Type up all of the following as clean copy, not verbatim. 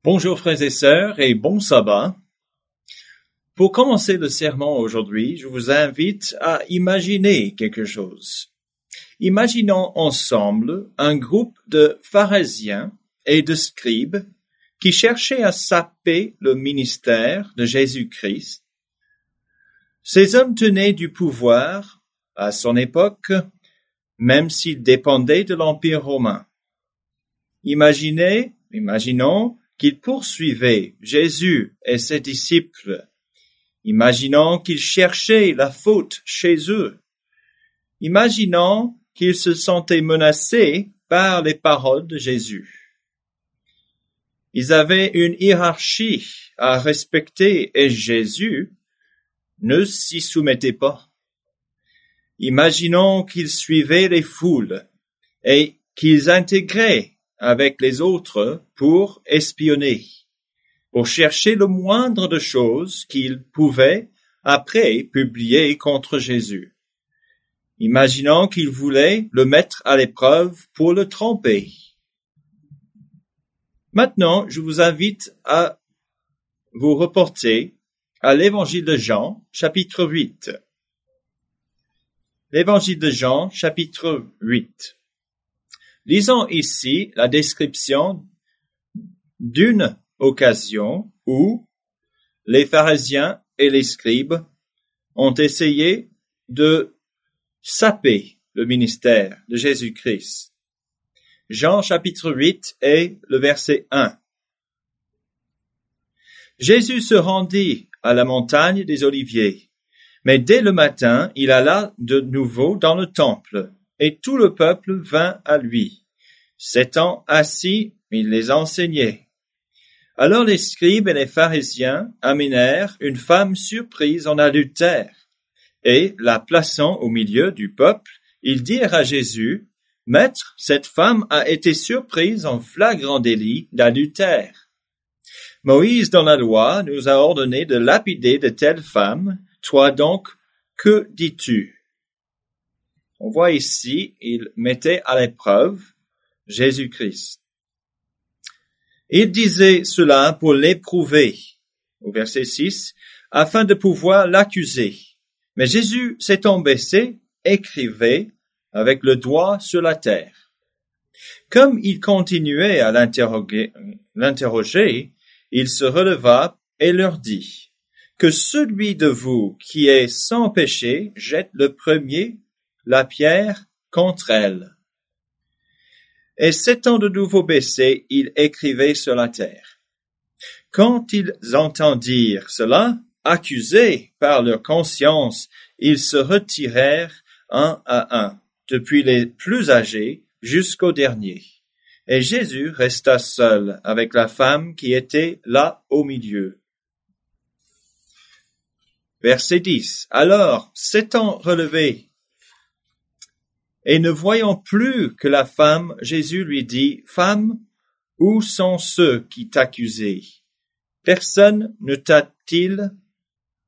Bonjour frères et sœurs et bon sabbat. Pour commencer le sermon aujourd'hui, je vous invite à imaginer quelque chose. Imaginons ensemble un groupe de pharisiens et de scribes qui cherchaient à saper le ministère de Jésus-Christ. Ces hommes tenaient du pouvoir à son époque, même s'ils dépendaient de l'Empire romain. Imaginons qu'ils poursuivaient Jésus et ses disciples. Imaginons qu'ils cherchaient la faute chez eux. Imaginons qu'ils se sentaient menacés par les paroles de Jésus. Ils avaient une hiérarchie à respecter et Jésus ne s'y soumettait pas. Imaginons qu'ils suivaient les foules et qu'ils intégraient avec les autres pour espionner, pour chercher le moindre de choses qu'ils pouvaient après publier contre Jésus. Imaginons qu'ils voulaient le mettre à l'épreuve pour le tromper. Maintenant, je vous invite à vous reporter à l'Évangile de Jean, chapitre 8. L'Évangile de Jean, chapitre 8. Lisons ici la description d'une occasion où les pharisiens et les scribes ont essayé de saper le ministère de Jésus-Christ. Jean chapitre 8 et le verset 1. Jésus se rendit à la montagne des Oliviers, mais dès le matin, il alla de nouveau dans le temple. Et tout le peuple vint à lui. S'étant assis, il les enseignait. Alors les scribes et les pharisiens amenèrent une femme surprise en adultère. Et, la plaçant au milieu du peuple, ils dirent à Jésus, « Maître, cette femme a été surprise en flagrant délit d'adultère. Moïse dans la loi nous a ordonné de lapider de telles femmes. Toi donc, que dis-tu » On voit ici, il mettait à l'épreuve Jésus-Christ. Il disait cela pour l'éprouver, au verset 6, afin de pouvoir l'accuser. Mais Jésus s'étant baissé, écrivait avec le doigt sur la terre. Comme il continuait à l'interroger, il se releva et leur dit, « Que celui de vous qui est sans péché jette le premier la pierre contre elle. » Et s'étant de nouveau baissé, il écrivait sur la terre. Quand ils entendirent cela, accusés par leur conscience, ils se retirèrent un à un, depuis les plus âgés jusqu'au dernier. Et Jésus resta seul avec la femme qui était là au milieu. Verset 10. Alors, s'étant relevé, et ne voyant plus que la femme, Jésus lui dit, « Femme, où sont ceux qui t'accusaient? Personne ne t'a-t-il condamné ?»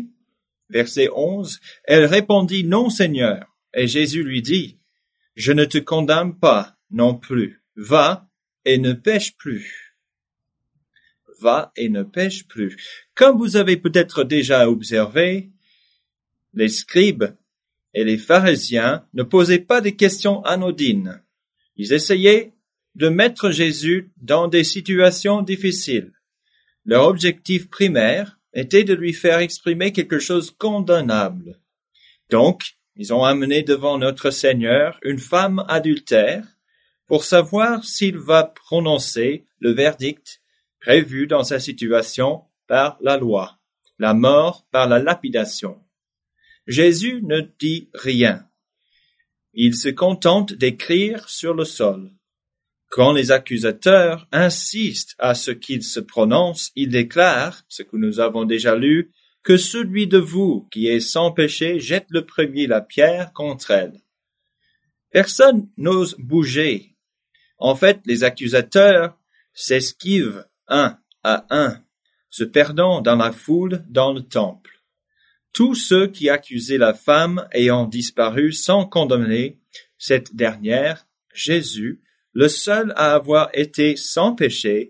Verset 11. Elle répondit, « Non, Seigneur. » Et Jésus lui dit, « Je ne te condamne pas non plus. Va et ne pêche plus. » Va et ne pêche plus. Comme vous avez peut-être déjà observé, les scribes et les pharisiens ne posaient pas des questions anodines. Ils essayaient de mettre Jésus dans des situations difficiles. Leur objectif primaire était de lui faire exprimer quelque chose de condamnable. Donc, ils ont amené devant notre Seigneur une femme adultère pour savoir s'il va prononcer le verdict prévu dans sa situation par la loi, la mort par la lapidation. Jésus ne dit rien. Il se contente d'écrire sur le sol. Quand les accusateurs insistent à ce qu'il se prononce, il déclare, ce que nous avons déjà lu, que celui de vous qui est sans péché jette le premier la pierre contre elle. Personne n'ose bouger. En fait, les accusateurs s'esquivent un à un, se perdant dans la foule dans le temple. Tous ceux qui accusaient la femme ayant disparu sans condamner cette dernière, Jésus, le seul à avoir été sans péché,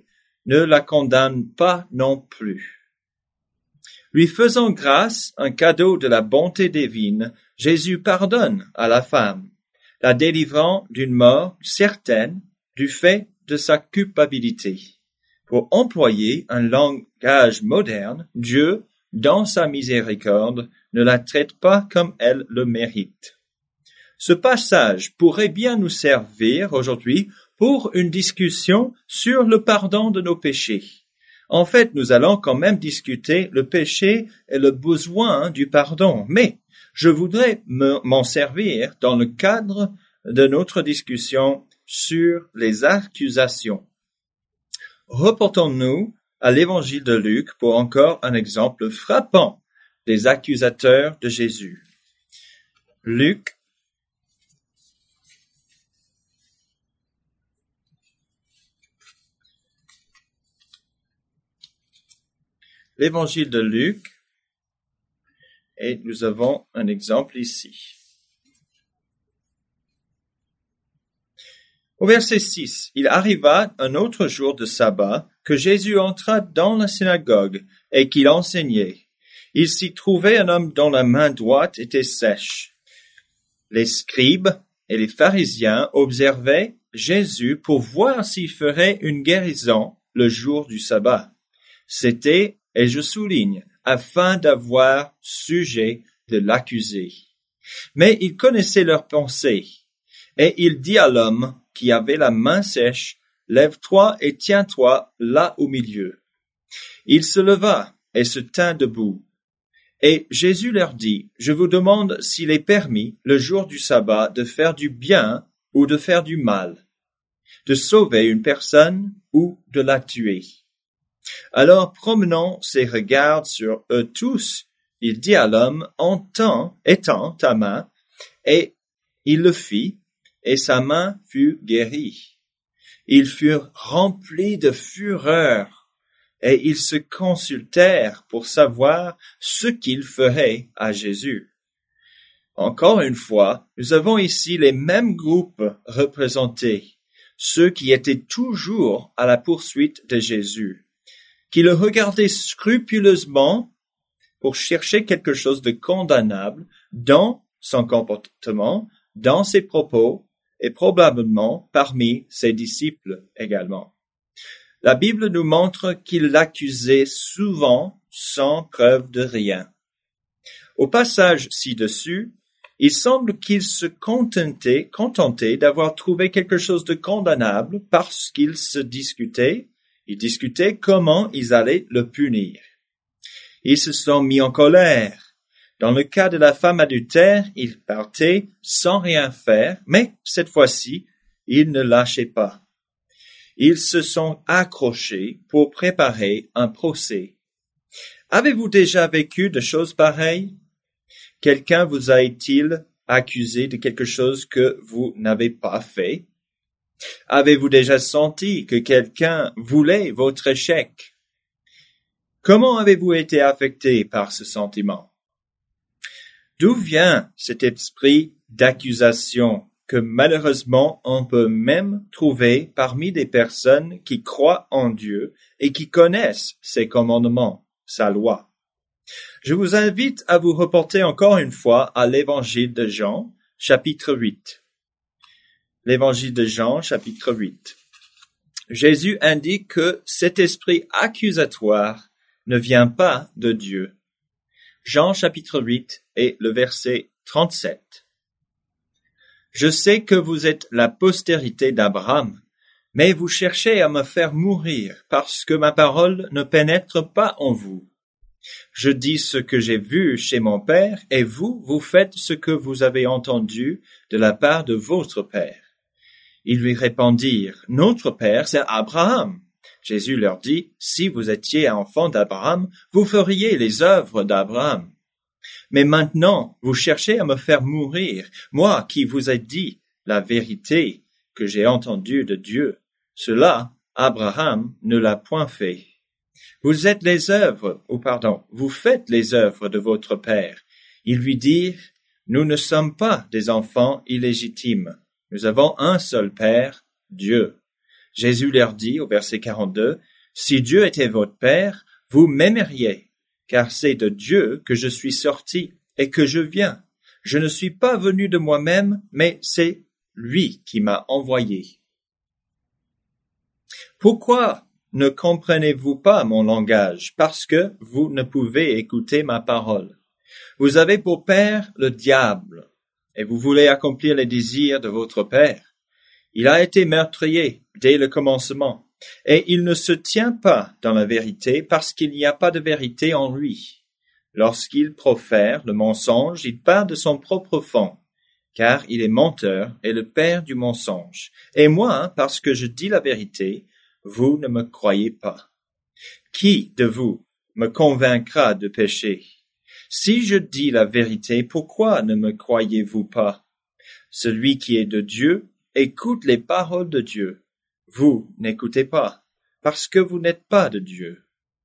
ne la condamne pas non plus. Lui faisant grâce, un cadeau de la bonté divine, Jésus pardonne à la femme, la délivrant d'une mort certaine du fait de sa culpabilité. Pour employer un langage moderne, Dieu, dans sa miséricorde, ne la traite pas comme elle le mérite. Ce passage pourrait bien nous servir aujourd'hui pour une discussion sur le pardon de nos péchés. En fait, nous allons quand même discuter le péché et le besoin du pardon, mais je voudrais m'en servir dans le cadre de notre discussion sur les accusations. Reportons-nous à l'évangile de Luc pour encore un exemple frappant des accusateurs de Jésus. Luc, l'évangile de Luc, et nous avons un exemple ici. Au verset 6, il arriva un autre jour de sabbat que Jésus entra dans la synagogue et qu'il enseignait. Il s'y trouvait un homme dont la main droite était sèche. Les scribes et les pharisiens observaient Jésus pour voir s'il ferait une guérison le jour du sabbat. C'était, et je souligne, afin d'avoir sujet de l'accuser. Mais il connaissait leurs pensées, et il dit à l'homme qui avait la main sèche, « Lève-toi et tiens-toi là au milieu. » Il se leva et se tint debout. Et Jésus leur dit, « Je vous demande s'il est permis, le jour du sabbat, de faire du bien ou de faire du mal, de sauver une personne ou de la tuer. » Alors, promenant ses regards sur eux tous, il dit à l'homme, « Étends ta main. » Et il le fit, et sa main fut guérie. Ils furent remplis de fureur, et ils se consultèrent pour savoir ce qu'ils feraient à Jésus. Encore une fois, nous avons ici les mêmes groupes représentés, ceux qui étaient toujours à la poursuite de Jésus, qui le regardaient scrupuleusement pour chercher quelque chose de condamnable dans son comportement, dans ses propos, et probablement parmi ses disciples également. La Bible nous montre qu'il l'accusait souvent sans preuve de rien. Au passage ci-dessus, il semble qu'il se contentait d'avoir trouvé quelque chose de condamnable parce qu'ils se discutaient. Ils discutaient comment ils allaient le punir. Ils se sont mis en colère. Dans le cas de la femme adultère, ils partaient sans rien faire, mais cette fois-ci, ils ne lâchaient pas. Ils se sont accrochés pour préparer un procès. Avez-vous déjà vécu de choses pareilles? Quelqu'un vous a-t-il accusé de quelque chose que vous n'avez pas fait? Avez-vous déjà senti que quelqu'un voulait votre échec? Comment avez-vous été affecté par ce sentiment? D'où vient cet esprit d'accusation que malheureusement on peut même trouver parmi des personnes qui croient en Dieu et qui connaissent ses commandements, sa loi? Je vous invite à vous reporter encore une fois à l'évangile de Jean, chapitre 8. L'évangile de Jean, chapitre 8. Jésus indique que cet esprit accusatoire ne vient pas de Dieu. Jean chapitre 8 et le verset 37. Je sais que vous êtes la postérité d'Abraham, mais vous cherchez à me faire mourir parce que ma parole ne pénètre pas en vous. Je dis ce que j'ai vu chez mon père et vous faites ce que vous avez entendu de la part de votre père. Ils lui répondirent, notre père c'est Abraham. Jésus leur dit, si vous étiez enfant d'Abraham, vous feriez les œuvres d'Abraham. Mais maintenant, vous cherchez à me faire mourir, moi qui vous ai dit la vérité que j'ai entendue de Dieu. Cela, Abraham ne l'a point fait. Vous faites les œuvres de votre père. Ils lui dirent, nous ne sommes pas des enfants illégitimes. Nous avons un seul père, Dieu. Jésus leur dit au verset 42, Si Dieu était votre Père, vous m'aimeriez, car c'est de Dieu que je suis sorti et que je viens. Je ne suis pas venu de moi-même, mais c'est lui qui m'a envoyé. Pourquoi ne comprenez-vous pas mon langage? Parce que vous ne pouvez écouter ma parole. Vous avez pour père le diable, et vous voulez accomplir les désirs de votre père. Il a été meurtrier dès le commencement, et il ne se tient pas dans la vérité parce qu'il n'y a pas de vérité en lui. Lorsqu'il profère le mensonge, il part de son propre fond, car il est menteur et le père du mensonge. Et moi, parce que je dis la vérité, vous ne me croyez pas. Qui de vous me convaincra de péché? Si je dis la vérité, pourquoi ne me croyez-vous pas? Celui qui est de Dieu écoute les paroles de Dieu. Vous n'écoutez pas, parce que vous n'êtes pas de Dieu.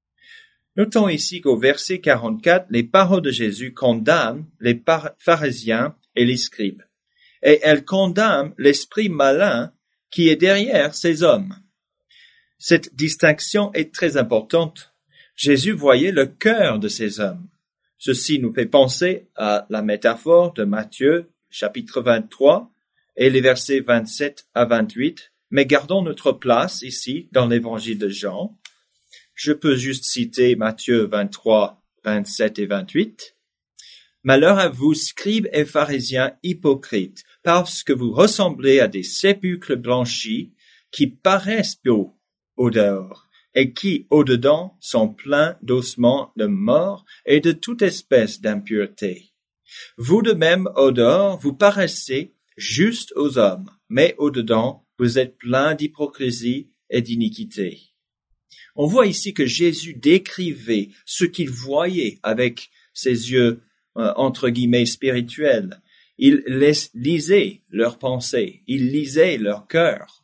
Notons ici qu'au verset 44, les paroles de Jésus condamnent les pharisiens et les scribes, et elles condamnent l'esprit malin qui est derrière ces hommes. Cette distinction est très importante. Jésus voyait le cœur de ces hommes. Ceci nous fait penser à la métaphore de Matthieu, chapitre 23, et les versets 27 à 28, mais gardons notre place ici dans l'évangile de Jean. Je peux juste citer Matthieu 23, 27 et 28. « Malheur à vous, scribes et pharisiens hypocrites, parce que vous ressemblez à des sépulcres blanchis qui paraissent beaux au dehors, et qui, au-dedans, sont pleins d'ossements de mort et de toute espèce d'impureté. Vous de même, au dehors, vous paraissez justes aux hommes, mais au-dedans, vous êtes pleins d'hypocrisie et d'iniquité. » On voit ici que Jésus décrivait ce qu'il voyait avec ses yeux, entre guillemets, spirituels. Il lisait leurs pensées, il lisait leur cœur.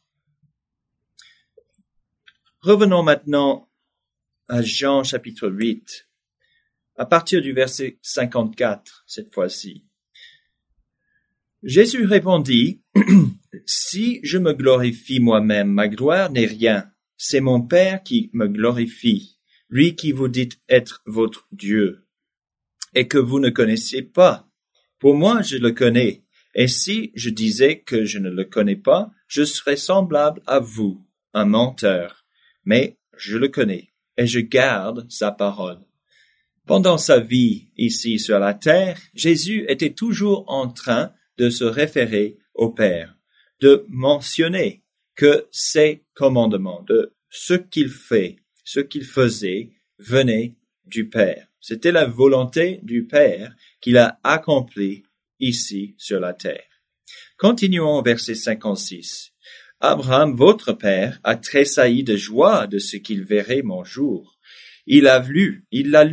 Revenons maintenant à Jean chapitre 8, à partir du verset 54, cette fois-ci. Jésus répondit, « Si je me glorifie moi-même, ma gloire n'est rien. C'est mon Père qui me glorifie, lui qui vous dit être votre Dieu, et que vous ne connaissez pas. Pour moi, je le connais, et si je disais que je ne le connais pas, je serais semblable à vous, un menteur. Mais je le connais, et je garde sa parole. » Pendant sa vie ici sur la terre, Jésus était toujours en train de se référer au Père, de mentionner que ses commandements, de ce qu'il fait, ce qu'il faisait, venaient du Père. C'était la volonté du Père qu'il a accomplie ici sur la terre. Continuons au verset 56. « Abraham, votre père, a tressailli de joie de ce qu'il verrait mon jour. Il l'a vu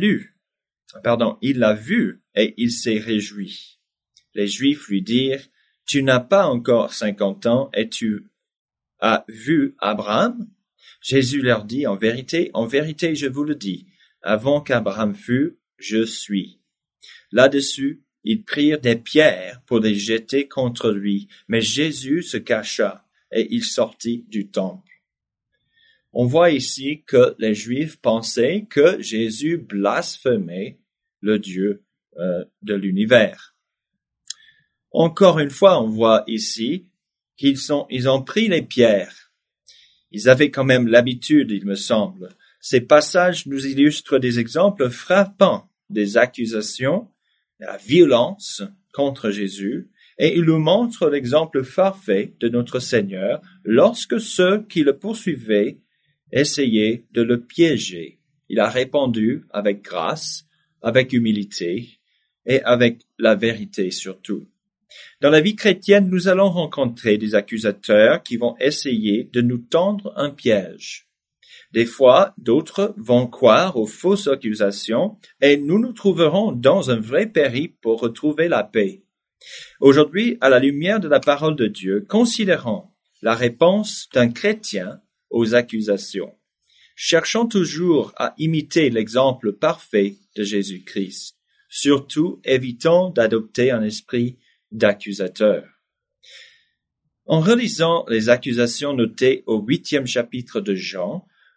et il s'est réjoui. » Les Juifs lui dirent, « Tu n'as pas encore 50 ans et tu as vu Abraham? » Jésus leur dit, en vérité, je vous le dis, avant qu'Abraham fût, je suis. » Là-dessus, ils prirent des pierres pour les jeter contre lui, mais Jésus se cacha et il sortit du temple. On voit ici que les Juifs pensaient que Jésus blasphémait le Dieu de l'univers. Encore une fois, on voit ici qu'ils ont pris les pierres. Ils avaient quand même l'habitude, il me semble. Ces passages nous illustrent des exemples frappants des accusations, de la violence contre Jésus, et ils nous montrent l'exemple parfait de notre Seigneur lorsque ceux qui le poursuivaient essayaient de le piéger. Il a répondu avec grâce, avec humilité et avec la vérité surtout. Dans la vie chrétienne, nous allons rencontrer des accusateurs qui vont essayer de nous tendre un piège. Des fois, d'autres vont croire aux fausses accusations et nous nous trouverons dans un vrai périple pour retrouver la paix. Aujourd'hui, à la lumière de la parole de Dieu, considérons la réponse d'un chrétien aux accusations. Cherchons toujours à imiter l'exemple parfait de Jésus-Christ. Surtout, évitons d'adopter un esprit d'accusateur. En relisant les accusations notées au 8e chapitre de Jean,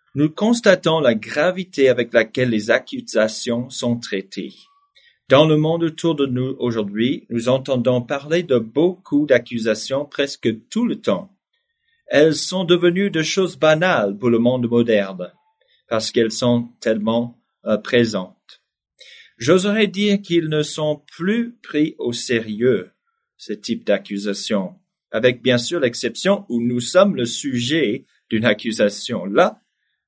nous constatons la gravité avec laquelle les accusations sont traitées. Dans le monde autour de nous aujourd'hui, nous entendons parler de beaucoup d'accusations presque tout le temps. Elles sont devenues de choses banales pour le monde moderne, parce qu'elles sont tellement présentes. J'oserais dire qu'ils ne sont plus pris au sérieux, ce type d'accusation, avec bien sûr l'exception où nous sommes le sujet d'une accusation. Là,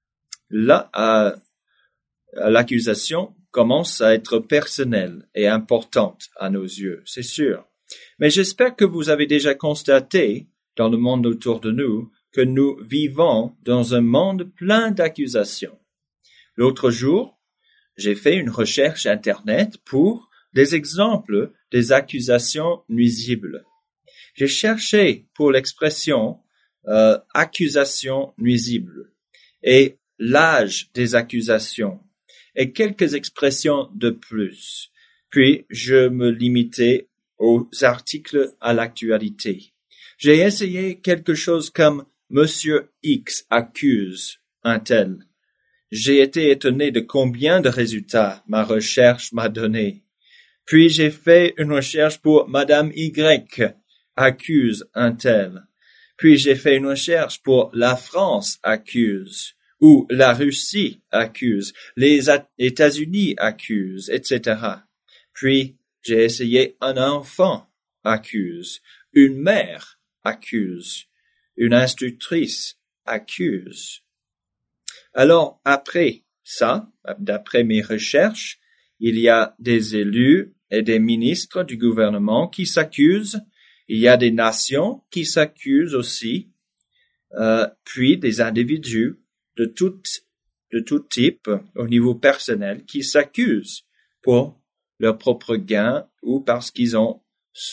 l'accusation commence à être personnelle et importante à nos yeux, c'est sûr. Mais j'espère que vous avez déjà constaté, dans le monde autour de nous, que nous vivons dans un monde plein d'accusations. L'autre jour, j'ai fait une recherche Internet pour des exemples des accusations nuisibles. J'ai cherché pour l'expression accusation nuisible et l'âge des accusations et quelques expressions de plus. Puis, je me limitais aux articles à l'actualité. J'ai essayé quelque chose comme Monsieur X accuse un tel. J'ai été étonné de combien de résultats ma recherche m'a donné. Puis j'ai fait une recherche pour Madame Y accuse un tel. Puis j'ai fait une recherche pour la France accuse, ou la Russie accuse, les États-Unis accusent, etc. Puis j'ai essayé un enfant accuse, une mère accuse, une institutrice accuse. Alors, après ça, d'après mes recherches, il y a des élus et des ministres du gouvernement qui s'accusent, il y a des nations qui s'accusent aussi, puis des individus de tout type au niveau personnel qui s'accusent pour leur propre gain ou parce qu'ils ont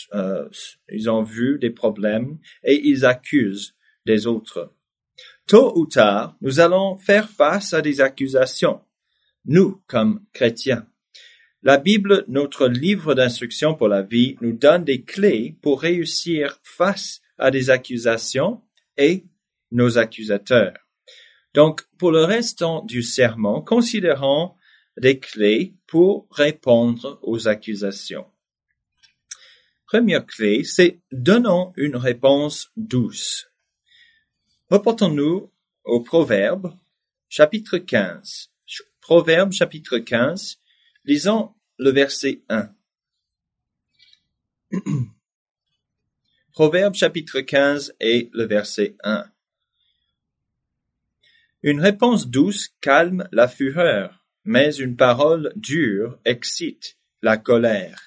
vu des problèmes et ils accusent des autres. Tôt ou tard, nous allons faire face à des accusations, nous, comme chrétiens. La Bible, notre livre d'instruction pour la vie, nous donne des clés pour réussir face à des accusations et nos accusateurs. Donc, pour le restant du sermon, considérons des clés pour répondre aux accusations. Première clé, c'est donnons une réponse douce. Reportons-nous au Proverbe, chapitre 15. Proverbe, chapitre 15, lisons le verset 1. Proverbe, chapitre 15 et le verset 1. Une réponse douce calme la fureur, mais une parole dure excite la colère.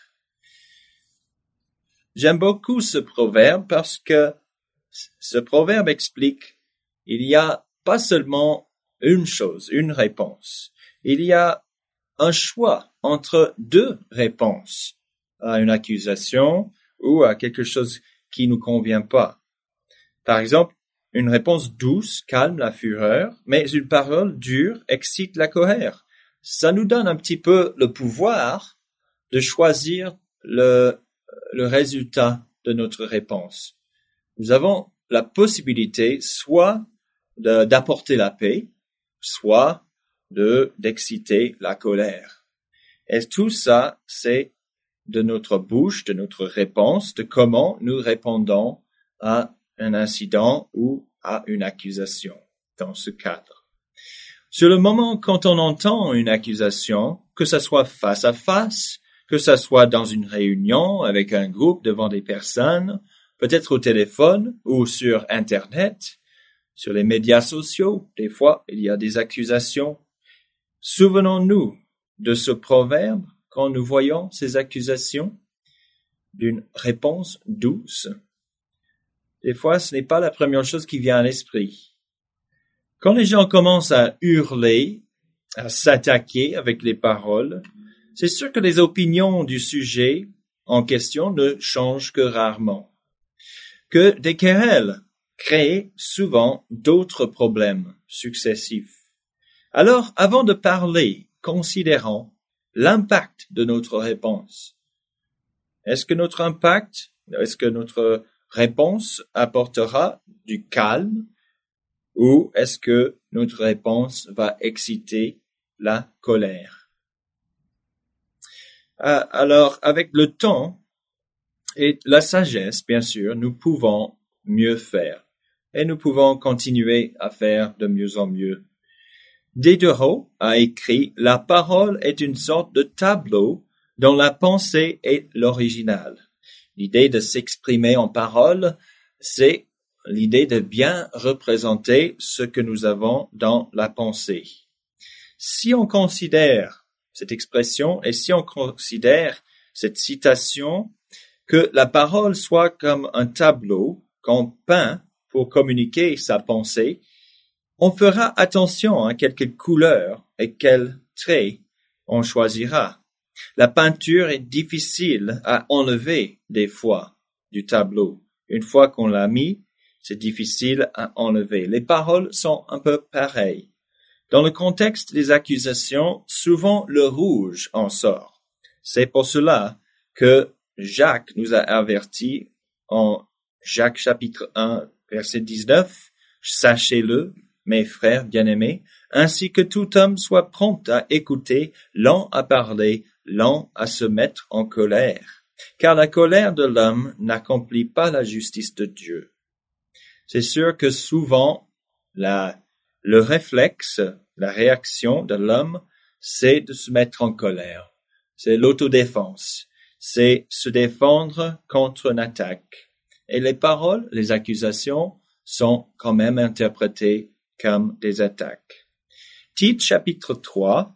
J'aime beaucoup ce proverbe parce que ce proverbe explique il y a pas seulement une chose, une réponse. Il y a un choix entre deux réponses à une accusation ou à quelque chose qui nous convient pas. Par exemple, une réponse douce calme la fureur, mais une parole dure excite la colère. Ça nous donne un petit peu le pouvoir de choisir le résultat de notre réponse. Nous avons la possibilité soit d'apporter la paix, soit d'exciter la colère. Et tout ça, c'est de notre bouche, de notre réponse, de comment nous répondons à un incident ou à une accusation dans ce cadre. Sur le moment, quand on entend une accusation, que ça soit face à face, que ça soit dans une réunion avec un groupe devant des personnes, peut-être au téléphone ou sur Internet, sur les médias sociaux, des fois, il y a des accusations. Souvenons-nous de ce proverbe quand nous voyons ces accusations d'une réponse douce. Des fois, ce n'est pas la première chose qui vient à l'esprit. Quand les gens commencent à hurler, à s'attaquer avec les paroles, c'est sûr que les opinions du sujet en question ne changent que rarement. Que des querelles créent souvent d'autres problèmes successifs. Alors, avant de parler, considérons l'impact de notre réponse. Est-ce que notre réponse apportera du calme ou est-ce que notre réponse va exciter la colère. Alors, avec le temps et la sagesse, bien sûr, nous pouvons mieux faire. Et nous pouvons continuer à faire de mieux en mieux. Diderot a écrit « La parole est une sorte de tableau dont la pensée est l'original ». L'idée de s'exprimer en parole, c'est l'idée de bien représenter ce que nous avons dans la pensée. Si on considère cette expression et si on considère cette citation que la parole soit comme un tableau qu'on peint pour communiquer sa pensée, on fera attention à quelques couleurs et quels traits on choisira. La peinture est difficile à enlever des fois du tableau. Une fois qu'on l'a mis, c'est difficile à enlever. Les paroles sont un peu pareilles. Dans le contexte des accusations, souvent le rouge en sort. C'est pour cela que Jacques nous a avertis en Jacques chapitre 1, verset 19, « Sachez-le, mes frères bien-aimés, ainsi que tout homme soit prompt à écouter, lent à parler, lent à se mettre en colère. Car la colère de l'homme n'accomplit pas la justice de Dieu. » C'est sûr que souvent, le réflexe, la réaction de l'homme, c'est de se mettre en colère. C'est l'autodéfense. C'est se défendre contre une attaque. Et les paroles, les accusations sont quand même interprétées comme des attaques. Tite chapitre 3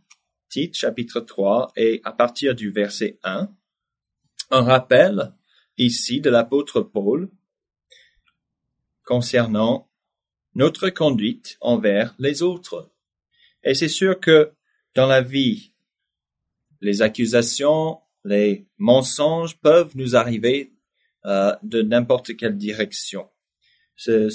et à partir du verset 1, un rappel ici de l'apôtre Paul concernant notre conduite envers les autres. Et c'est sûr que dans la vie, les accusations, les mensonges peuvent nous arriver de n'importe quelle direction. Ce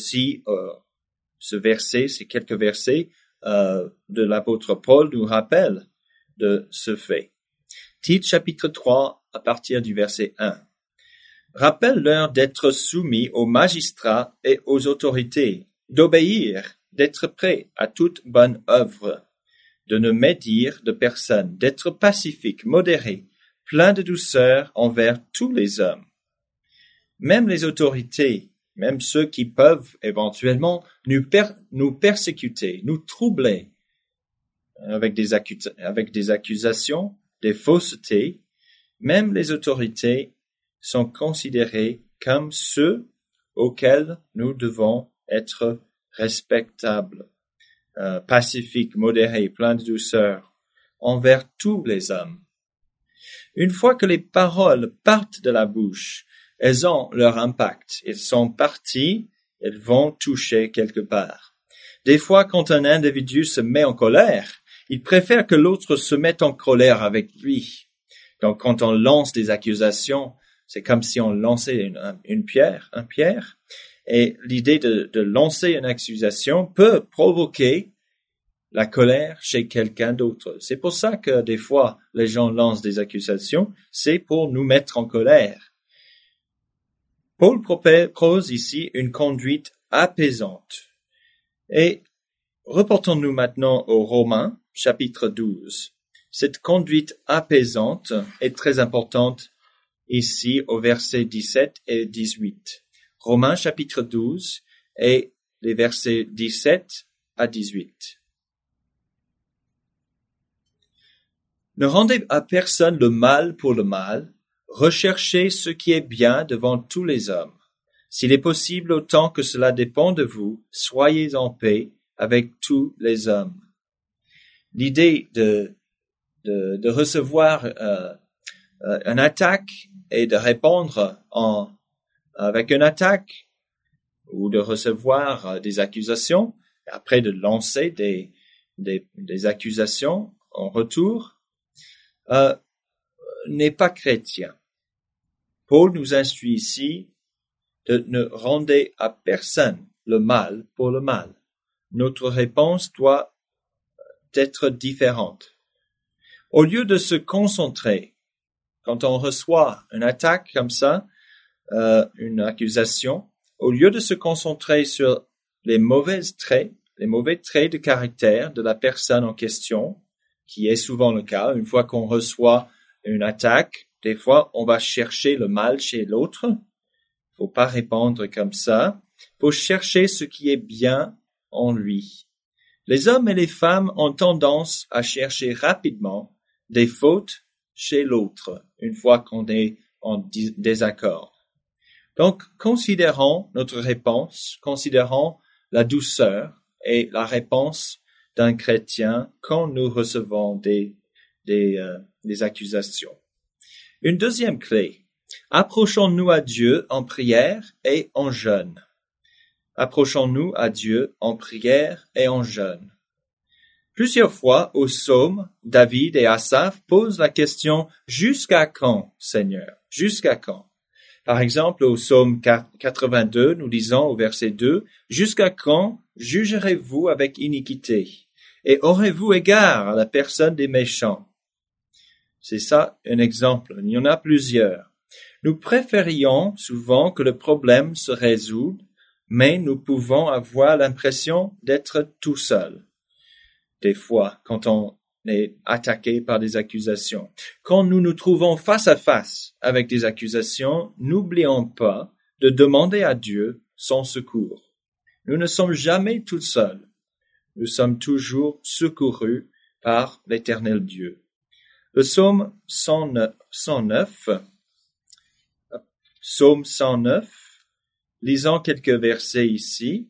verset, ces quelques versets de l'apôtre Paul nous rappellent de ce fait. Tite chapitre 3 à partir du verset 1. Rappelle-leur d'être soumis aux magistrats et aux autorités, d'obéir, d'être prêts à toute bonne œuvre, de ne médire de personne, d'être pacifique, modéré, plein de douceur envers tous les hommes. Même les autorités, même ceux qui peuvent éventuellement nous persécuter, nous troubler avec des accusations, des faussetés, même les autorités sont considérés comme ceux auxquels nous devons être respectables, pacifiques, modérés, pleins de douceur envers tous les hommes. Une fois que les paroles partent de la bouche, elles ont leur impact. Elles sont parties, elles vont toucher quelque part. Des fois, quand un individu se met en colère, il préfère que l'autre se mette en colère avec lui. Donc, quand on lance des accusations, c'est comme si on lançait une pierre. Et l'idée de lancer une accusation peut provoquer la colère chez quelqu'un d'autre. C'est pour ça que des fois, les gens lancent des accusations, c'est pour nous mettre en colère. Paul propose ici une conduite apaisante. Et reportons-nous maintenant aux Romains, chapitre 12. Cette conduite apaisante est très importante ici au verset 17 et 18. Romains, chapitre 12 et les versets 17 à 18. Ne rendez à personne le mal pour le mal, recherchez ce qui est bien devant tous les hommes. S'il est possible, autant que cela dépend de vous, soyez en paix avec tous les hommes. L'idée de recevoir une attaque et de répondre avec une attaque ou de recevoir des accusations, et après de lancer des accusations en retour, n'est pas chrétien. Paul nous instruit ici de ne rendre à personne le mal pour le mal. Notre réponse doit être différente. Au lieu de se concentrer, quand on reçoit une attaque comme ça, une accusation, au lieu de se concentrer sur les mauvais traits, les mauvais traits de caractère de la personne en question, qui est souvent le cas. Une fois qu'on reçoit une attaque, des fois, on va chercher le mal chez l'autre. Faut pas répondre comme ça. Faut chercher ce qui est bien en lui. Les hommes et les femmes ont tendance à chercher rapidement des fautes chez l'autre, une fois qu'on est en désaccord. Donc, considérons notre réponse, considérons la douceur et la réponse d'un chrétien quand nous recevons des accusations. Une deuxième clé. Approchons-nous à Dieu en prière et en jeûne. Approchons-nous à Dieu en prière et en jeûne. Plusieurs fois au psaume, David et Asaph posent la question « Jusqu'à quand, Seigneur? Jusqu'à quand ?» Par exemple, au psaume 82, nous lisons au verset 2 « Jusqu'à quand jugerez-vous avec iniquité? Et aurez-vous égard à la personne des méchants? » C'est ça un exemple. Il y en a plusieurs. Nous préférions souvent que le problème se résout, mais nous pouvons avoir l'impression d'être tout seul. Des fois, quand on est attaqué par des accusations. Quand nous nous trouvons face à face avec des accusations, n'oublions pas de demander à Dieu son secours. Nous ne sommes jamais tout seuls. Nous sommes toujours secourus par l'Éternel Dieu. Le psaume 109, lisons quelques versets ici.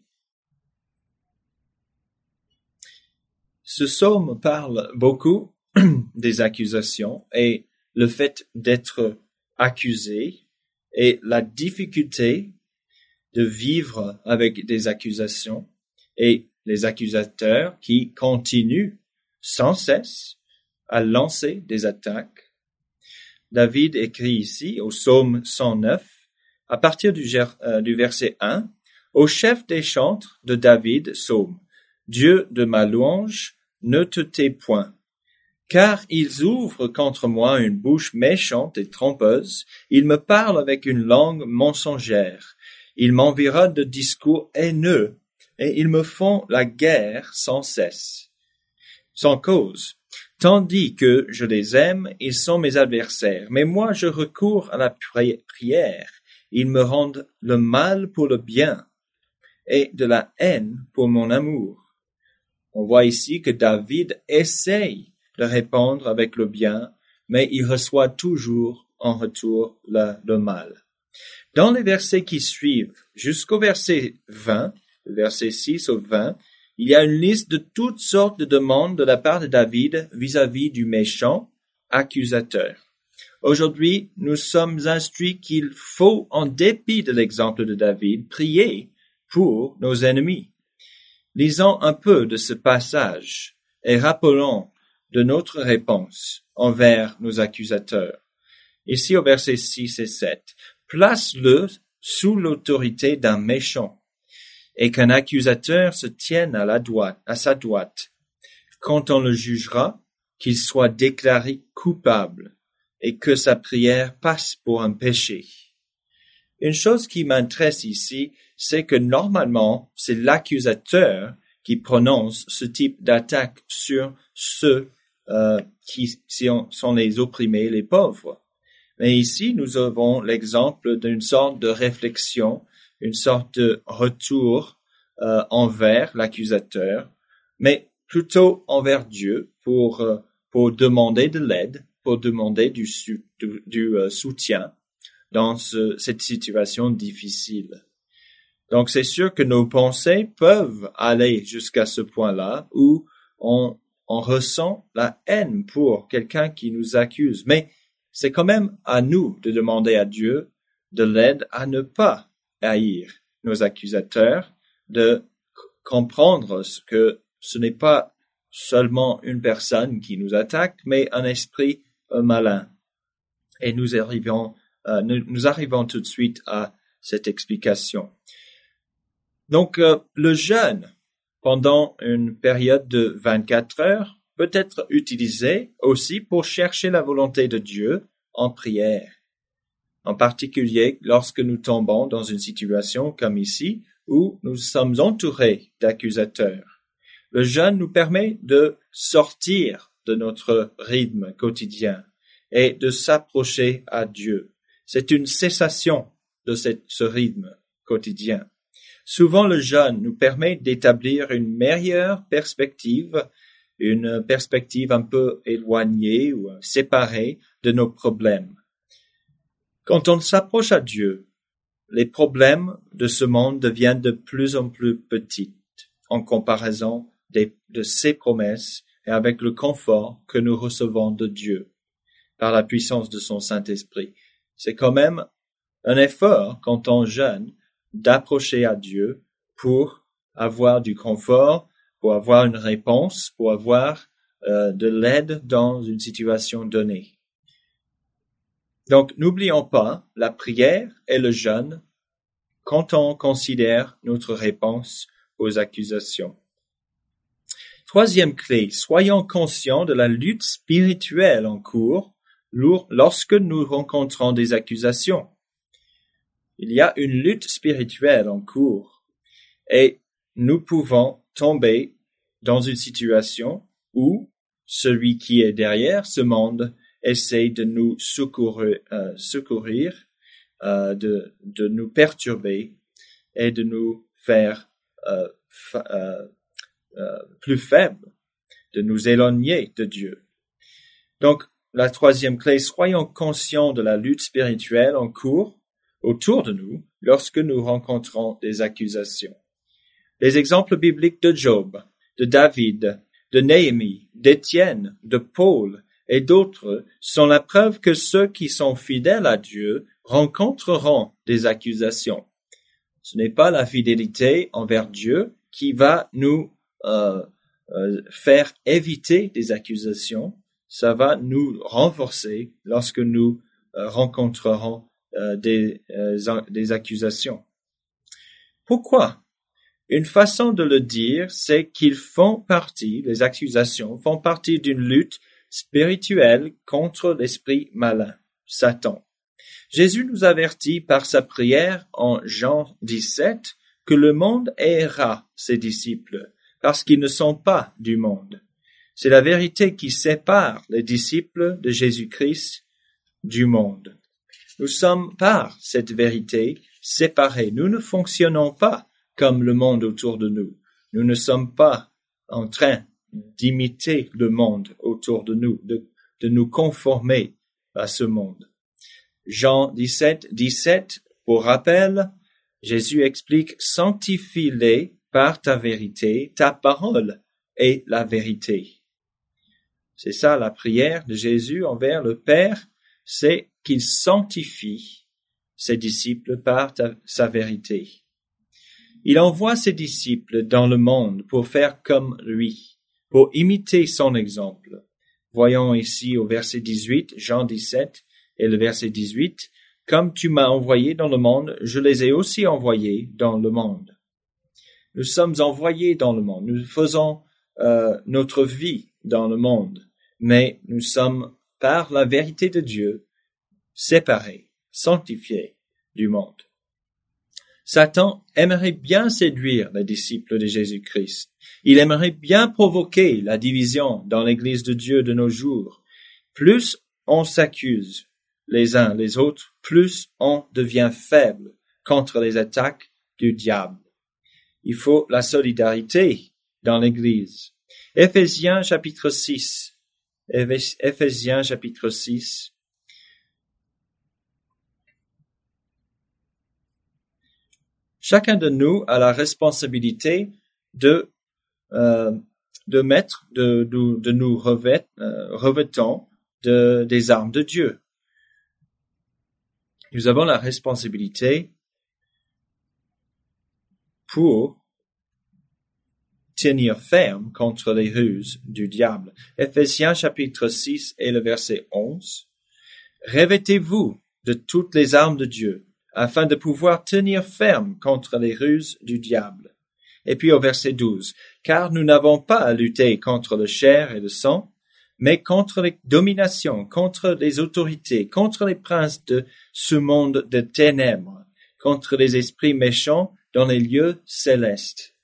Ce psaume parle beaucoup des accusations et le fait d'être accusé et la difficulté de vivre avec des accusations et les accusateurs qui continuent sans cesse à lancer des attaques. David écrit ici au psaume 109, à partir du verset 1, « Au chef des chantres de David, psaume, Dieu de ma louange, ne te tais point, car ils ouvrent contre moi une bouche méchante et trompeuse, ils me parlent avec une langue mensongère, ils m'environnent de discours haineux, et ils me font la guerre sans cesse, sans cause. Tandis que je les aime, ils sont mes adversaires, mais moi je recours à la prière, ils me rendent le mal pour le bien, et de la haine pour mon amour. » On voit ici que David essaye de répondre avec le bien, mais il reçoit toujours en retour le mal. Dans les versets qui suivent, jusqu'au verset 20, le verset 6 au 20, il y a une liste de toutes sortes de demandes de la part de David vis-à-vis du méchant accusateur. Aujourd'hui, nous sommes instruits qu'il faut, en dépit de l'exemple de David, prier pour nos ennemis. Lisons un peu de ce passage et rappelons de notre réponse envers nos accusateurs. Ici au verset 6 et 7, « Place-le sous l'autorité d'un méchant, et qu'un accusateur se tienne à sa droite. Quand on le jugera, qu'il soit déclaré coupable, et que sa prière passe pour un péché. » Une chose qui m'intéresse ici, c'est que normalement, c'est l'accusateur qui prononce ce type d'attaque sur ceux qui sont les opprimés, les pauvres. Mais ici, nous avons l'exemple d'une sorte de réflexion, une sorte de retour envers l'accusateur, mais plutôt envers Dieu pour demander de l'aide, pour demander du soutien dans cette situation difficile. Donc, c'est sûr que nos pensées peuvent aller jusqu'à ce point-là où on ressent la haine pour quelqu'un qui nous accuse. Mais c'est quand même à nous de demander à Dieu de l'aide à ne pas haïr nos accusateurs, de comprendre que ce n'est pas seulement une personne qui nous attaque, mais un esprit malin. Et nous arrivons tout de suite à cette explication. Donc, le jeûne pendant une période de 24 heures peut être utilisé aussi pour chercher la volonté de Dieu en prière. En particulier lorsque nous tombons dans une situation comme ici où nous sommes entourés d'accusateurs. Le jeûne nous permet de sortir de notre rythme quotidien et de s'approcher à Dieu. C'est une cessation de ce rythme quotidien. Souvent, le jeûne nous permet d'établir une meilleure perspective, une perspective un peu éloignée ou séparée de nos problèmes. Quand on s'approche à Dieu, les problèmes de ce monde deviennent de plus en plus petits en comparaison de ses promesses et avec le confort que nous recevons de Dieu par la puissance de son Saint-Esprit. C'est quand même un effort quand on jeûne d'approcher à Dieu pour avoir du confort, pour avoir une réponse, pour avoir de l'aide dans une situation donnée. Donc, n'oublions pas la prière et le jeûne quand on considère notre réponse aux accusations. Troisième clé, soyons conscients de la lutte spirituelle en cours lorsque nous rencontrons des accusations. Il y a une lutte spirituelle en cours et nous pouvons tomber dans une situation où celui qui est derrière ce monde essaie de nous secourir, de nous perturber et de nous faire plus faibles, de nous éloigner de Dieu. Donc, la troisième clé, soyons conscients de la lutte spirituelle en cours autour de nous lorsque nous rencontrons des accusations. Les exemples bibliques de Job, de David, de Néhémie, d'Étienne, de Paul et d'autres sont la preuve que ceux qui sont fidèles à Dieu rencontreront des accusations. Ce n'est pas la fidélité envers Dieu qui va nous faire éviter des accusations, ça va nous renforcer lorsque nous rencontrerons des accusations. Pourquoi? Une façon de le dire, c'est les accusations font partie d'une lutte spirituelle contre l'esprit malin, Satan. Jésus nous avertit par sa prière en Jean 17 que le monde haïra ses disciples parce qu'ils ne sont pas du monde. C'est la vérité qui sépare les disciples de Jésus-Christ du monde. Nous sommes par cette vérité séparés. Nous ne fonctionnons pas comme le monde autour de nous. Nous ne sommes pas en train d'imiter le monde autour de nous, de nous conformer à ce monde. Jean 17, pour rappel, Jésus explique « Sanctifie-les par ta vérité, ta parole est la vérité ». C'est ça la prière de Jésus envers le Père, c'est qu'il sanctifie ses disciples par sa vérité. Il envoie ses disciples dans le monde pour faire comme lui, pour imiter son exemple. Voyons ici au verset 18, Jean 17 et le verset 18, « Comme tu m'as envoyé dans le monde, je les ai aussi envoyés dans le monde. » Nous sommes envoyés dans le monde, nous faisons notre vie dans le monde, mais nous sommes, par la vérité de Dieu, séparés, sanctifiés du monde. Satan aimerait bien séduire les disciples de Jésus-Christ. Il aimerait bien provoquer la division dans l'Église de Dieu de nos jours. Plus on s'accuse les uns les autres, plus on devient faible contre les attaques du diable. Il faut la solidarité dans l'Église. Éphésiens chapitre 6. Éphésiens chapitre 6. Chacun de nous a la responsabilité de nous revêtons des armes de Dieu. Nous avons la responsabilité pour tenir ferme contre les ruses du diable. Éphésiens chapitre 6 et le verset 11. Revêtez-vous de toutes les armes de Dieu, afin de pouvoir tenir ferme contre les ruses du diable. Et puis au verset 12. Car nous n'avons pas à lutter contre le chair et le sang, mais contre les dominations, contre les autorités, contre les princes de ce monde de ténèbres, contre les esprits méchants dans les lieux célestes.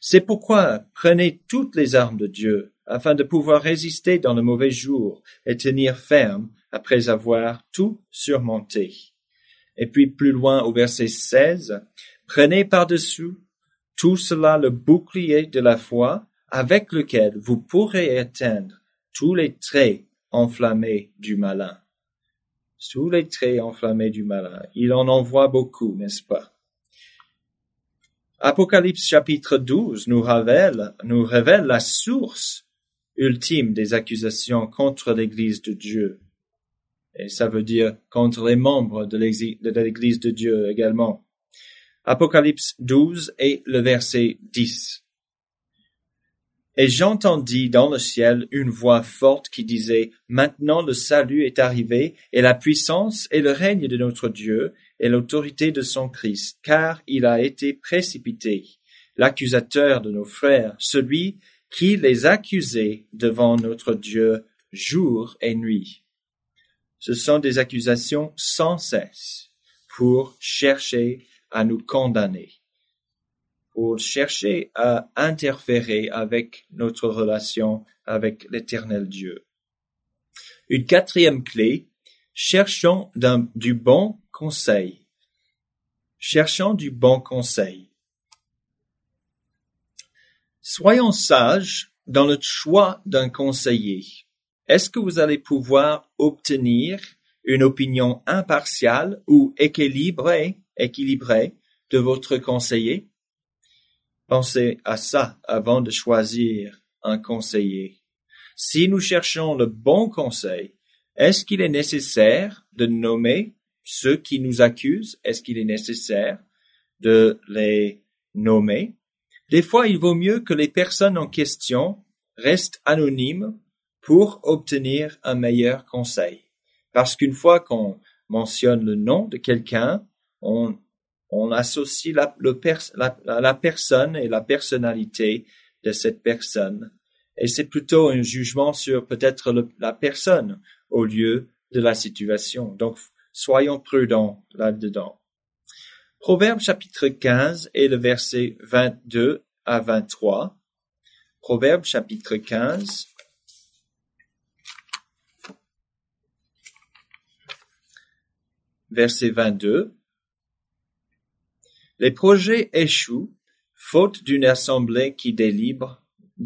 C'est pourquoi prenez toutes les armes de Dieu, afin de pouvoir résister dans le mauvais jour et tenir ferme après avoir tout surmonté. Et puis plus loin au verset 16, prenez par-dessus tout cela le bouclier de la foi, avec lequel vous pourrez atteindre tous les traits enflammés du malin. Tous les traits enflammés du malin. Il en envoie beaucoup, n'est-ce pas? Apocalypse chapitre 12 nous révèle la source ultime des accusations contre l'Église de Dieu. Et ça veut dire contre les membres de l'Église de Dieu également. Apocalypse 12 et le verset 10. Et j'entendis dans le ciel une voix forte qui disait, maintenant le salut est arrivé, et la puissance et le règne de notre Dieu, et l'autorité de son Christ, car il a été précipité, l'accusateur de nos frères, celui qui les accusait devant notre Dieu jour et nuit. Ce sont des accusations sans cesse pour chercher à nous condamner, pour chercher à interférer avec notre relation avec l'Éternel Dieu. Une quatrième clé, cherchons du bon conseil. Cherchons du bon conseil. Soyons sages dans le choix d'un conseiller. Est-ce que vous allez pouvoir obtenir une opinion impartiale ou équilibrée de votre conseiller? Pensez à ça avant de choisir un conseiller. Si nous cherchons le bon conseil, est-ce qu'il est nécessaire de nommer ceux qui nous accusent? Est-ce qu'il est nécessaire de les nommer? Des fois, il vaut mieux que les personnes en question restent anonymes pour obtenir un meilleur conseil. Parce qu'une fois qu'on mentionne le nom de quelqu'un, on associe la personne et la personnalité de cette personne. Et c'est plutôt un jugement sur peut-être la personne au lieu de la situation. Donc, soyons prudents là-dedans. Proverbe chapitre 15 et le verset 22 à 23. Proverbe chapitre 15. Verset 22. Les projets échouent, faute d'une assemblée qui délibère,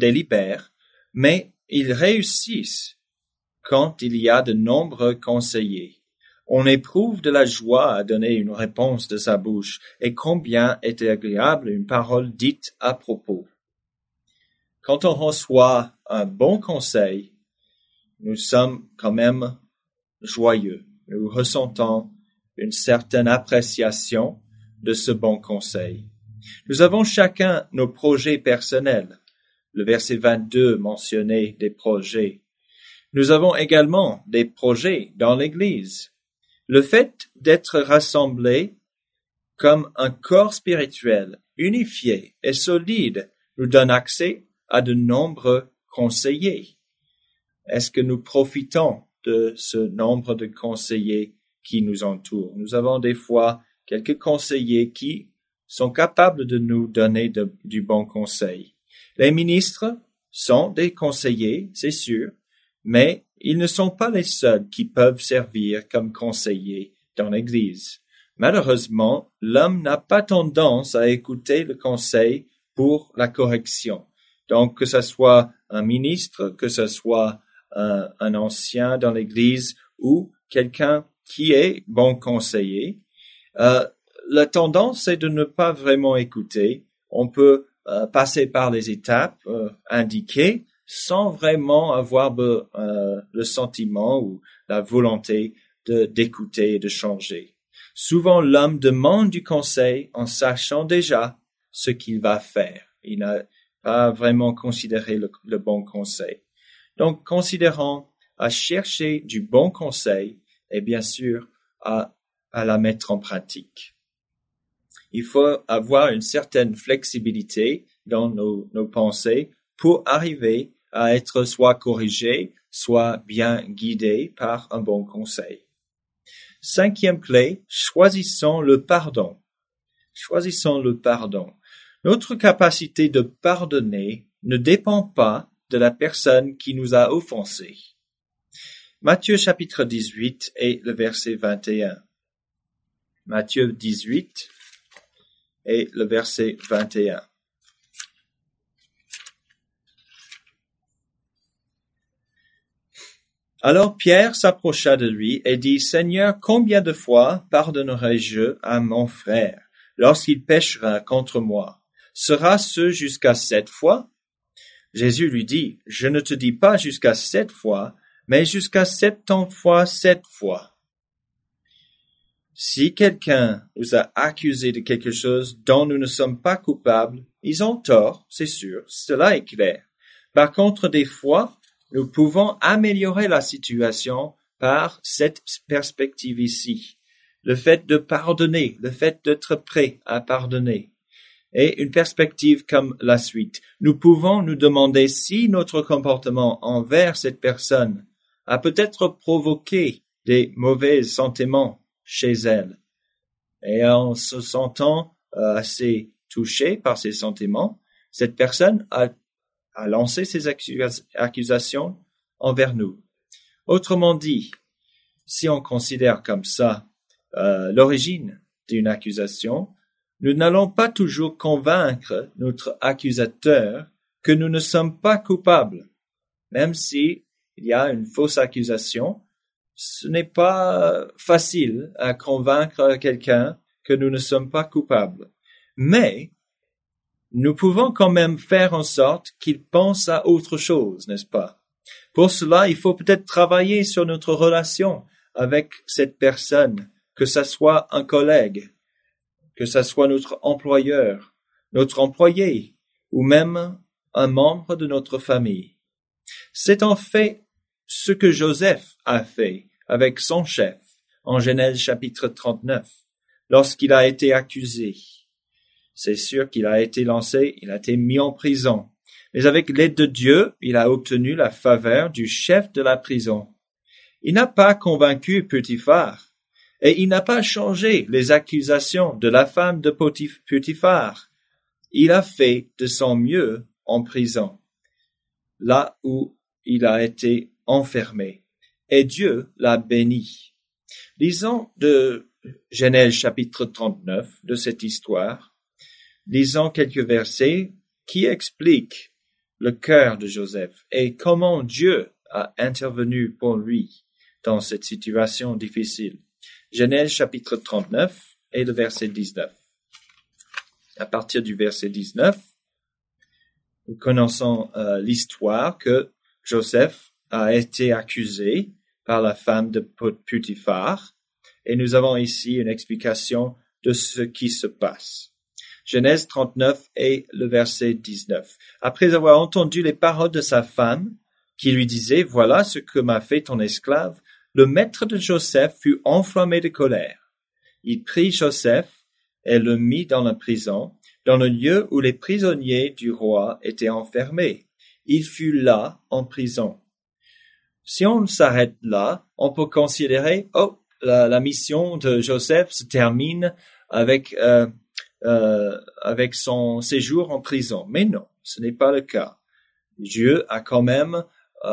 mais ils réussissent quand il y a de nombreux conseillers. On éprouve de la joie à donner une réponse de sa bouche, et combien est agréable une parole dite à propos. Quand on reçoit un bon conseil, nous sommes quand même joyeux. Nous ressentons une certaine appréciation de ce bon conseil. Nous avons chacun nos projets personnels. Le verset 22 mentionnait des projets. Nous avons également des projets dans l'Église. Le fait d'être rassemblés comme un corps spirituel, unifié et solide, nous donne accès à de nombreux conseillers. Est-ce que nous profitons de ce nombre de conseillers qui nous entourent? Nous avons des fois quelques conseillers qui sont capables de nous donner du bon conseil. Les ministres sont des conseillers, c'est sûr, mais ils ne sont pas les seuls qui peuvent servir comme conseillers dans l'Église. Malheureusement, l'homme n'a pas tendance à écouter le conseil pour la correction. Donc, que ce soit un ministre, que ce soit un ancien dans l'Église ou quelqu'un qui est bon conseiller, la tendance est de ne pas vraiment écouter. On peut passer par les étapes indiquées sans vraiment avoir le sentiment ou la volonté d'écouter et de changer. Souvent, l'homme demande du conseil en sachant déjà ce qu'il va faire. Il n'a pas vraiment considéré le bon conseil. Donc, considérons à chercher du bon conseil et bien sûr à la mettre en pratique. Il faut avoir une certaine flexibilité dans nos pensées pour arriver à être soit corrigé, soit bien guidé par un bon conseil. Cinquième clé, choisissons le pardon. Choisissons le pardon. Notre capacité de pardonner ne dépend pas de la personne qui nous a offensés. Matthieu chapitre 18 et le verset 21. Matthieu 18 et le verset 21. Alors Pierre s'approcha de lui et dit, Seigneur, combien de fois pardonnerai-je à mon frère lorsqu'il péchera contre moi? Sera-ce jusqu'à 7 fois? Jésus lui dit, je ne te dis pas jusqu'à 7 fois, mais jusqu'à 70 fois 7 fois. Si quelqu'un nous a accusés de quelque chose dont nous ne sommes pas coupables, ils ont tort, c'est sûr, cela est clair. Par contre, des fois, nous pouvons améliorer la situation par cette perspective ici. Le fait de pardonner, le fait d'être prêt à pardonner. Et une perspective comme la suite. Nous pouvons nous demander si notre comportement envers cette personne a peut-être provoqué des mauvais sentiments chez elle. Et en se sentant assez touché par ces sentiments, cette personne a lancé ses accusations envers nous. Autrement dit, si on considère comme ça l'origine d'une accusation, nous n'allons pas toujours convaincre notre accusateur que nous ne sommes pas coupables. Même si il y a une fausse accusation, ce n'est pas facile à convaincre quelqu'un que nous ne sommes pas coupables. Mais nous pouvons quand même faire en sorte qu'il pense à autre chose, n'est-ce pas? Pour cela, il faut peut-être travailler sur notre relation avec cette personne, que ça soit un collègue, que ça soit notre employeur, notre employé, ou même un membre de notre famille. C'est en fait ce que Joseph a fait avec son chef en Genèse chapitre 39, lorsqu'il a été accusé. C'est sûr qu'il a été lancé, il a été mis en prison. Mais avec l'aide de Dieu, il a obtenu la faveur du chef de la prison. Il n'a pas convaincu Potiphar, et il n'a pas changé les accusations de la femme de Potiphar. Il a fait de son mieux en prison, là où il a été enfermé, et Dieu l'a béni. Lisons de Genèse chapitre 39 de cette histoire. Lisons quelques versets qui expliquent le cœur de Joseph et comment Dieu a intervenu pour lui dans cette situation difficile. Genèse chapitre 39 et le verset 19. À partir du verset 19, nous connaissons l'histoire que Joseph a été accusé par la femme de Potiphar et nous avons ici une explication de ce qui se passe. Genèse 39 et le verset 19. Après avoir entendu les paroles de sa femme, qui lui disait, « Voilà ce que m'a fait ton esclave », le maître de Joseph fut enflammé de colère. Il prit Joseph et le mit dans la prison, dans le lieu où les prisonniers du roi étaient enfermés. Il fut là en prison. Si on s'arrête là, on peut considérer, la mission de Joseph se termine avec son séjour en prison. Mais non, ce n'est pas le cas. Dieu a quand même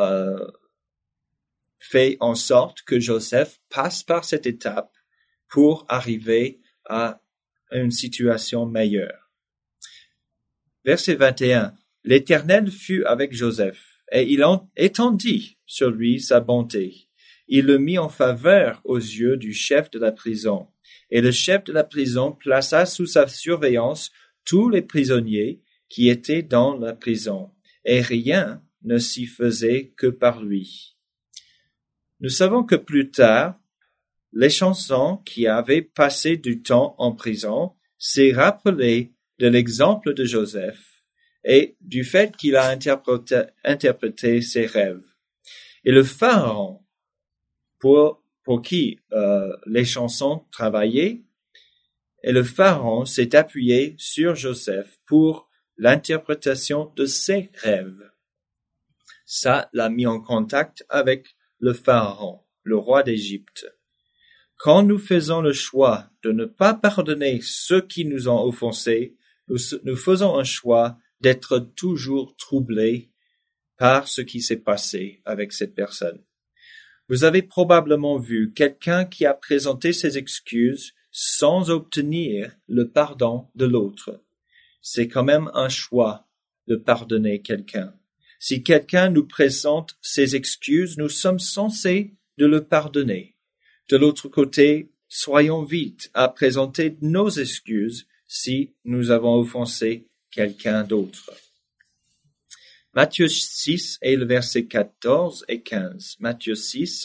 fait en sorte que Joseph passe par cette étape pour arriver à une situation meilleure. Verset 21. L'Éternel fut avec Joseph, et il étendit sur lui sa bonté. Il le mit en faveur aux yeux du chef de la prison. Et le chef de la prison plaça sous sa surveillance tous les prisonniers qui étaient dans la prison, et rien ne s'y faisait que par lui. Nous savons que plus tard, l'Échanson qui avait passé du temps en prison s'est rappelé de l'exemple de Joseph et du fait qu'il a interprété ses rêves. Et le Pharaon, pour qui l'Échanson travaillait, et le Pharaon s'est appuyé sur Joseph pour l'interprétation de ses rêves. Ça l'a mis en contact avec le Pharaon, le roi d'Égypte. Quand nous faisons le choix de ne pas pardonner ceux qui nous ont offensés, nous faisons un choix d'être toujours troublés par ce qui s'est passé avec cette personne. Vous avez probablement vu quelqu'un qui a présenté ses excuses sans obtenir le pardon de l'autre. C'est quand même un choix de pardonner quelqu'un. Si quelqu'un nous présente ses excuses, nous sommes censés de le pardonner. De l'autre côté, soyons vite à présenter nos excuses si nous avons offensé quelqu'un d'autre. Matthieu 6 et le verset 14 et 15. Matthieu 6.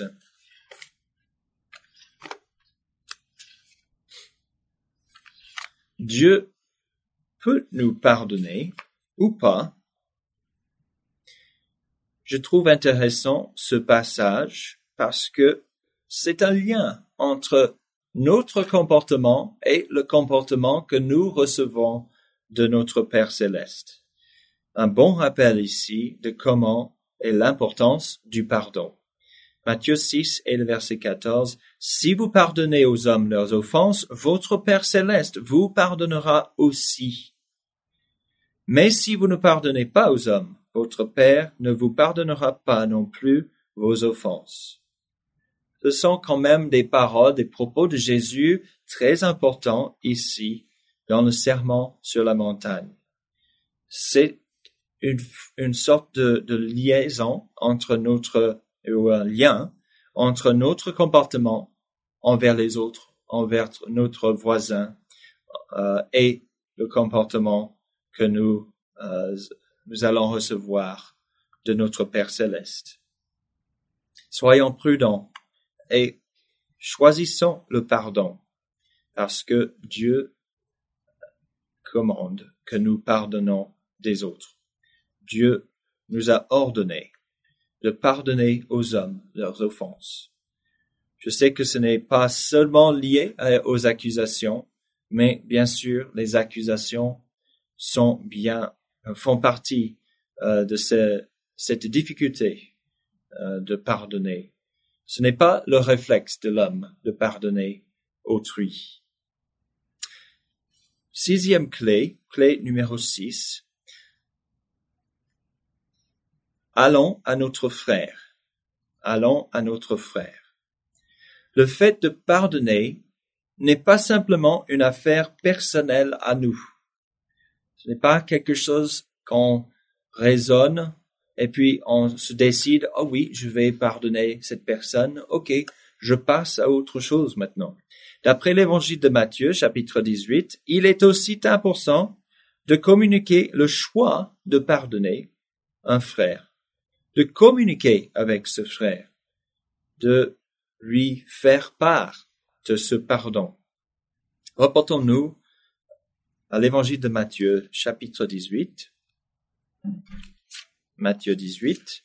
Dieu peut nous pardonner ou pas. Je trouve intéressant ce passage parce que c'est un lien entre notre comportement et le comportement que nous recevons de notre Père céleste. Un bon rappel ici de comment est l'importance du pardon. Matthieu 6 et le verset 14. Si vous pardonnez aux hommes leurs offenses, votre Père céleste vous pardonnera aussi. Mais si vous ne pardonnez pas aux hommes, votre Père ne vous pardonnera pas non plus vos offenses. Ce sont quand même des paroles, des propos de Jésus très importants ici dans le sermon sur la montagne. C'est une sorte de liaison entre ou un lien entre notre comportement envers les autres, envers notre voisin, et le comportement que nous allons recevoir de notre Père céleste. Soyons prudents et choisissons le pardon parce que Dieu commande que nous pardonnons des autres. Dieu nous a ordonné de pardonner aux hommes leurs offenses. Je sais que ce n'est pas seulement lié aux accusations, mais bien sûr, les accusations font partie de cette difficulté de pardonner. Ce n'est pas le réflexe de l'homme de pardonner autrui. Sixième clé numéro 6. Allons à notre frère. Allons à notre frère. Le fait de pardonner n'est pas simplement une affaire personnelle à nous. Ce n'est pas quelque chose qu'on raisonne et puis on se décide, oh oui, je vais pardonner cette personne, ok, je passe à autre chose maintenant. D'après l'évangile de Matthieu, chapitre 18, il est aussi important de communiquer le choix de pardonner un frère, de communiquer avec ce frère, de lui faire part de ce pardon. Reportons-nous à l'évangile de Matthieu, chapitre 18. Matthieu 18.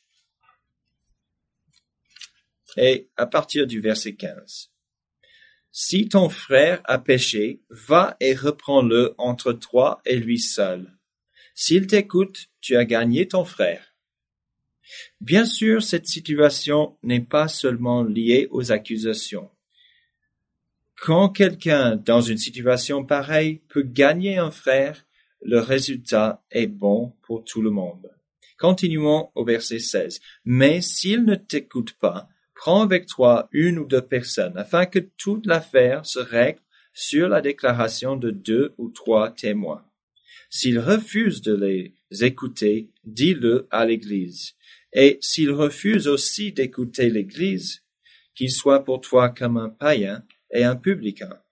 Et à partir du verset 15. Si ton frère a péché, va et reprends-le entre toi et lui seul. S'il t'écoute, tu as gagné ton frère. Bien sûr, cette situation n'est pas seulement liée aux accusations. Quand quelqu'un dans une situation pareille peut gagner un frère, le résultat est bon pour tout le monde. Continuons au verset 16. Mais s'il ne t'écoute pas, prends avec toi une ou deux personnes, afin que toute l'affaire se règle sur la déclaration de 2 ou 3 témoins. S'il refuse de les écouter, dis-le à l'Église. Et s'il refuse aussi d'écouter l'Église, qu'il soit pour toi comme un païen et un publicain.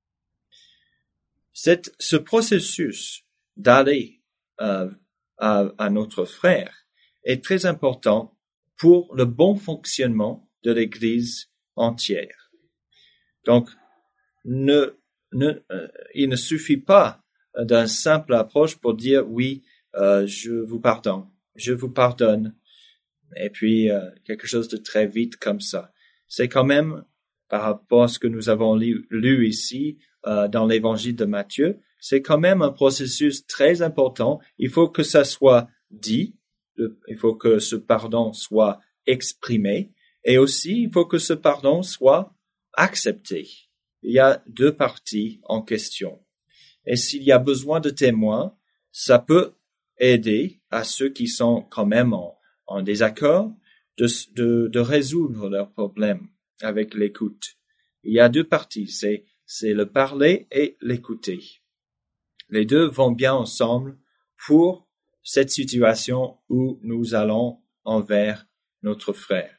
Ce processus d'aller à notre frère est très important pour le bon fonctionnement de l'Église entière. Donc, il ne suffit pas d'une simple approche pour dire oui, je vous pardonne, et puis quelque chose de très vite comme ça. C'est quand même, par rapport à ce que nous avons lu ici dans l'évangile de Matthieu, c'est quand même un processus très important. Il faut que ça soit dit, il faut que ce pardon soit exprimé, et aussi il faut que ce pardon soit accepté. Il y a deux parties en question. Et s'il y a besoin de témoins, ça peut aider à ceux qui sont quand même en désaccord de résoudre leurs problèmes avec l'écoute. Il y a deux parties, c'est le parler et l'écouter. Les deux vont bien ensemble pour cette situation où nous allons envers notre frère.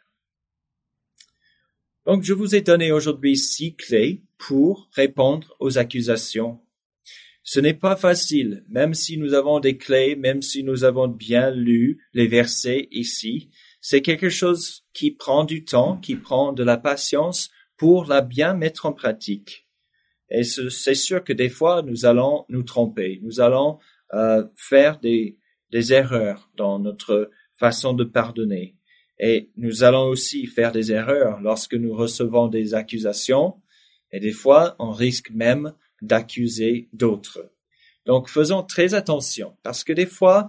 Donc, je vous ai donné aujourd'hui 6 clés pour répondre aux accusations. Ce n'est pas facile, même si nous avons des clés, même si nous avons bien lu les versets ici. C'est quelque chose qui prend du temps, qui prend de la patience pour la bien mettre en pratique. Et c'est sûr que des fois, nous allons nous tromper. Nous allons faire des erreurs dans notre façon de pardonner. Et nous allons aussi faire des erreurs lorsque nous recevons des accusations. Et des fois, on risque même d'accuser d'autres. Donc, faisons très attention, parce que des fois,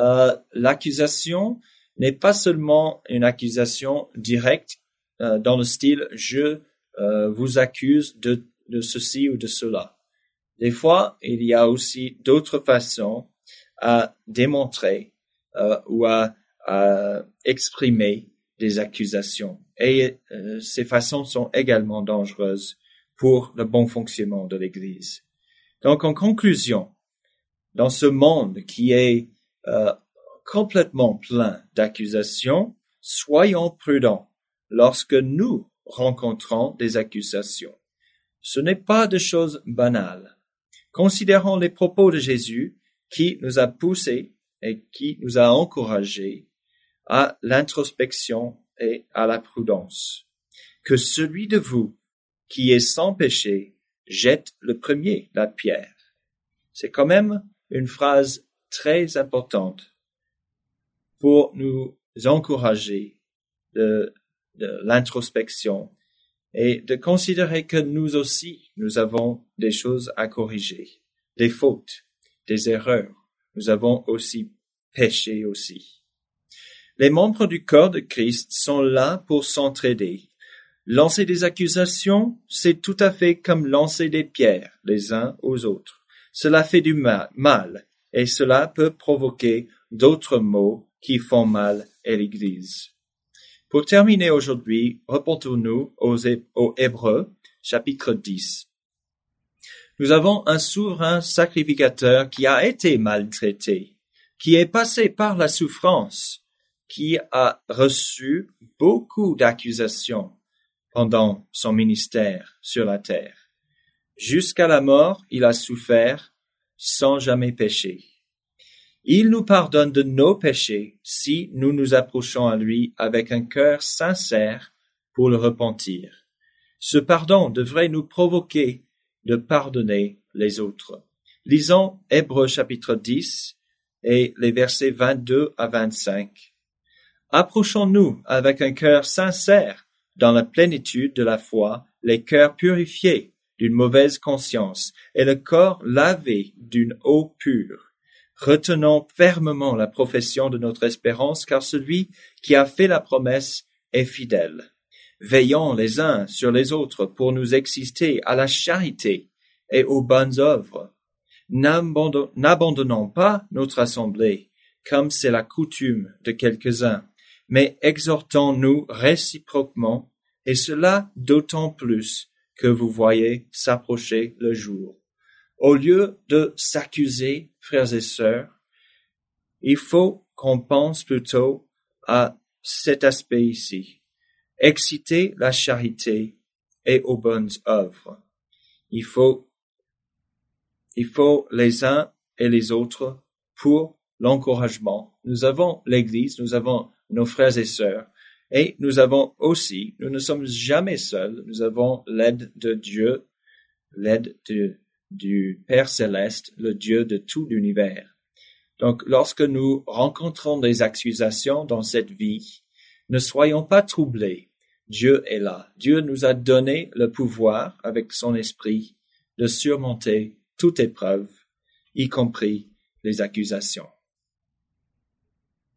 l'accusation n'est pas seulement une accusation directe dans le style « je vous accuse de ceci ou de cela ». Des fois, il y a aussi d'autres façons à démontrer ou à exprimer des accusations. Et ces façons sont également dangereuses pour le bon fonctionnement de l'Église. Donc, en conclusion, dans ce monde qui est complètement plein d'accusations, soyons prudents lorsque nous rencontrons des accusations. Ce n'est pas de choses banales. Considérons les propos de Jésus qui nous a poussés et qui nous a encouragés à l'introspection et à la prudence. Que celui de vous qui est sans péché jette le premier la pierre. C'est quand même une phrase très importante pour nous encourager de l'introspection et de considérer que nous aussi, nous avons des choses à corriger, des fautes, des erreurs. Nous avons aussi péché aussi. Les membres du corps de Christ sont là pour s'entraider. Lancer des accusations, c'est tout à fait comme lancer des pierres les uns aux autres. Cela fait du mal et cela peut provoquer d'autres maux qui font mal à l'Église. Pour terminer aujourd'hui, reportons-nous aux Hébreux, chapitre 10. Nous avons un souverain sacrificateur qui a été maltraité, qui est passé par la souffrance, qui a reçu beaucoup d'accusations pendant son ministère sur la terre. Jusqu'à la mort, il a souffert sans jamais pécher. Il nous pardonne de nos péchés si nous nous approchons à lui avec un cœur sincère pour le repentir. Ce pardon devrait nous provoquer de pardonner les autres. Lisons Hébreux chapitre 10 et les versets 22 à 25. Approchons-nous avec un cœur sincère dans la plénitude de la foi, les cœurs purifiés d'une mauvaise conscience et le corps lavé d'une eau pure. Retenons fermement la profession de notre espérance, car celui qui a fait la promesse est fidèle. Veillons les uns sur les autres pour nous exciter à la charité et aux bonnes œuvres. N'abandonnons pas notre assemblée, comme c'est la coutume de quelques-uns, mais exhortons-nous réciproquement, et cela d'autant plus que vous voyez s'approcher le jour. Au lieu de s'accuser, frères et sœurs, il faut qu'on pense plutôt à cet aspect ici. Exciter la charité et aux bonnes œuvres. Il faut les uns et les autres pour l'encouragement. Nous avons l'Église, nous avons nos frères et sœurs, et nous avons aussi, nous ne sommes jamais seuls, nous avons l'aide de Dieu, l'aide du Père Céleste, le Dieu de tout l'univers. Donc, lorsque nous rencontrons des accusations dans cette vie, ne soyons pas troublés. Dieu est là. Dieu nous a donné le pouvoir, avec son esprit, de surmonter toute épreuve, y compris les accusations.